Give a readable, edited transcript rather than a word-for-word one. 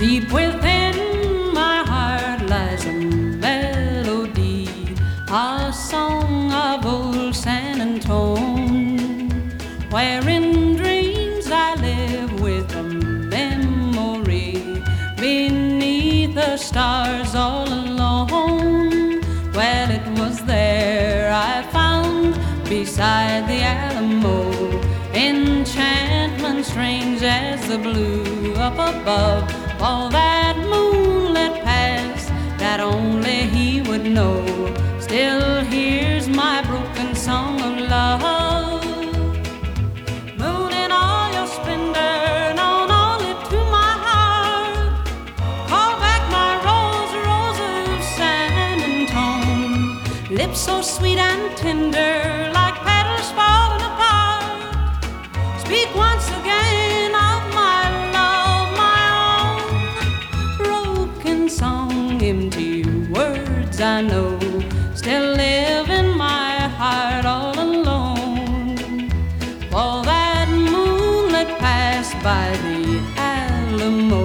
Deep within my heart lies a melody, a song of old San Antone, where in dreams I live with a memory beneath the stars all alone. Well, it was there I found beside the Alamo enchantment strange as the blue up above. All that moonlit past that only he would know still hears my broken song of love. Moon in all your splendor, known only to my heart, call back my rose, rose of San Antone. Lips so sweet and tender, like petals falling apart. Speak once again of my love, my own broken song. Empty words I know still live in my heart all alone. For that moonlit passed by the Alamo.